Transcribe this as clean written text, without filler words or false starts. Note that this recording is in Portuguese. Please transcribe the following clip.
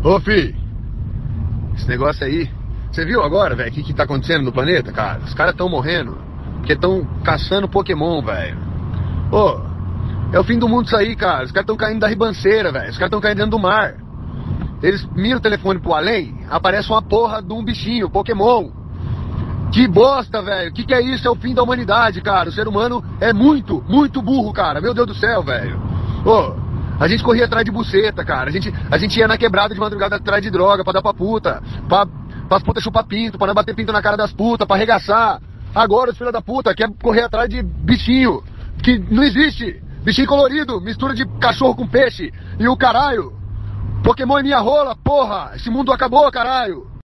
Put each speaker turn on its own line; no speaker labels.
Ô, fi, esse negócio aí, você viu agora, velho, o que tá acontecendo no planeta, cara? Os caras tão morrendo porque tão caçando Pokémon, velho. Ô, é o fim do mundo isso aí, cara. Os caras tão caindo da ribanceira, velho. Os caras tão caindo dentro do mar. Eles miram o telefone pro além, aparece uma porra de um bichinho, Pokémon. Que bosta, velho. Que é isso? É o fim da humanidade, cara. O ser humano é muito, muito burro, cara. Meu Deus do céu, velho. Ô, a gente corria atrás de buceta, cara. A gente ia na quebrada de madrugada atrás de droga pra dar pra puta. Pras putas chupar pinto, pra não bater pinto na cara das putas, pra arregaçar. Agora os filhos da puta querem correr atrás de bichinho. Que não existe. Bichinho colorido, mistura de cachorro com peixe. E o caralho. Pokémon é minha rola, porra. Esse mundo acabou, caralho.